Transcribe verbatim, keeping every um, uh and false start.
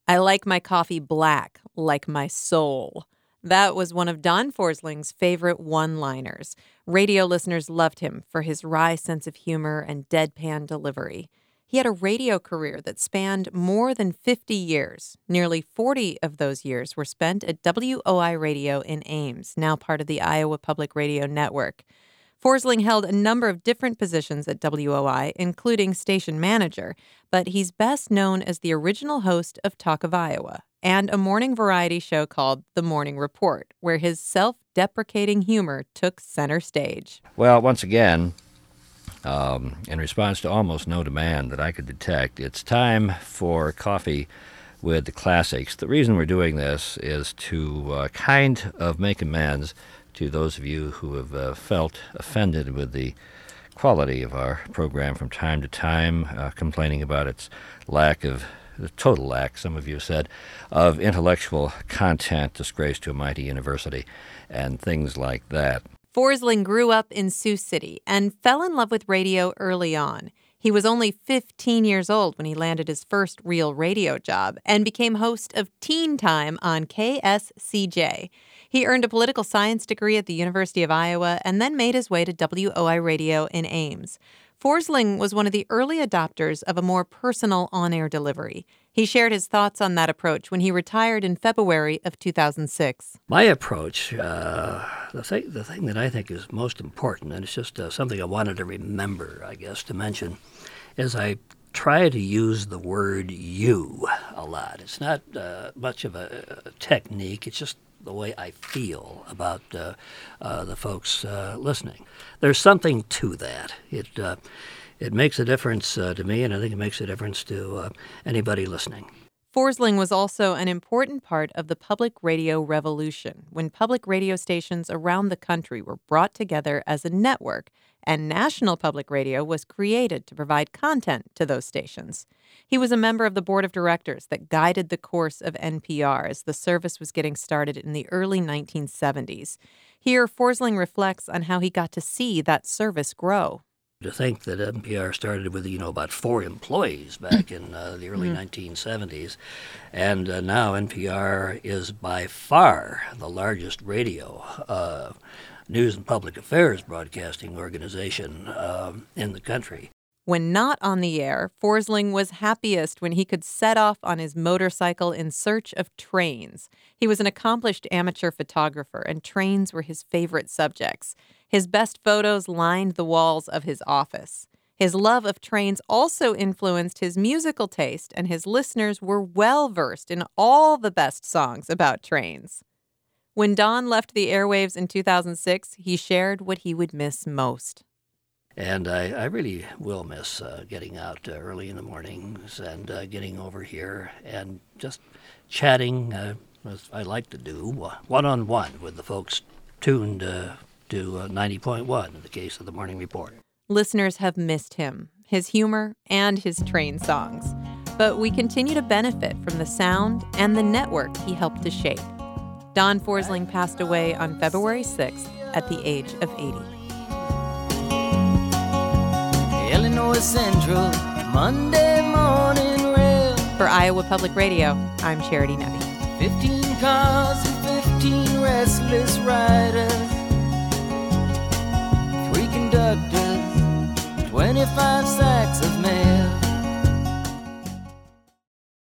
I like my coffee black, like my soul. That was one of Don Forsling's favorite one-liners. Radio listeners loved him for his wry sense of humor and deadpan delivery. He had a radio career that spanned more than fifty years. Nearly forty of those years were spent at W O I Radio in Ames, now part of the Iowa Public Radio Network. Forsling held a number of different positions at W O I, including station manager, but he's best known as the original host of Talk of Iowa and a morning variety show called The Morning Report, where his self-deprecating humor took center stage. Well, once again, um, in response to almost no demand that I could detect, it's time for coffee with the classics. The reason we're doing this is to uh, kind of make amends to those of you who have uh, felt offended with the quality of our program from time to time, uh, complaining about its lack of, the total lack, some of you said, of intellectual content, disgrace to a mighty university, and things like that. Forsling grew up in Sioux City and fell in love with radio early on. He was only fifteen years old when he landed his first real radio job and became host of Teen Time on K S C J. He earned a political science degree at the University of Iowa and then made his way to W O I Radio in Ames. Forsling was one of the early adopters of a more personal on-air delivery. He shared his thoughts on that approach when he retired in February of two thousand six. My approach, uh, the, thing, the thing that I think is most important, and it's just uh, something I wanted to remember, I guess, to mention, is I try to use the word you a lot. It's not uh, much of a, a technique. It's just the way I feel about uh, uh, the folks uh, listening. There's something to that. It uh, it makes a difference uh, to me, and I think it makes a difference to uh, anybody listening. Forsling was also an important part of the public radio revolution when public radio stations around the country were brought together as a network, and National Public Radio was created to provide content to those stations. He was a member of the board of directors that guided the course of N P R as the service was getting started in the early nineteen seventies. Here, Forsling reflects on how he got to see that service grow. To think that N P R started with, you know, about four employees back in uh, the early mm-hmm. nineteen seventies, and uh, now N P R is by far the largest radio uh, news and public affairs broadcasting organization uh, in the country. When not on the air, Forsling was happiest when he could set off on his motorcycle in search of trains. He was an accomplished amateur photographer, and trains were his favorite subjects. His best photos lined the walls of his office. His love of trains also influenced his musical taste, and his listeners were well-versed in all the best songs about trains. When Don left the airwaves in two thousand six, he shared what he would miss most. And I, I really will miss uh, getting out uh, early in the mornings and uh, getting over here and just chatting, uh, as I like to do, uh, one-on-one with the folks tuned uh, to uh, ninety point one in the case of the Morning Report. Listeners have missed him, his humor, and his train songs. But we continue to benefit from the sound and the network he helped to shape. Don Forsling passed away on February sixth at the age of eighty. Illinois Central, Monday morning rail. For Iowa Public Radio, I'm Charity Nebbe. Fifteen cars and fifteen restless riders. Three conductors, twenty-five sacks of mail.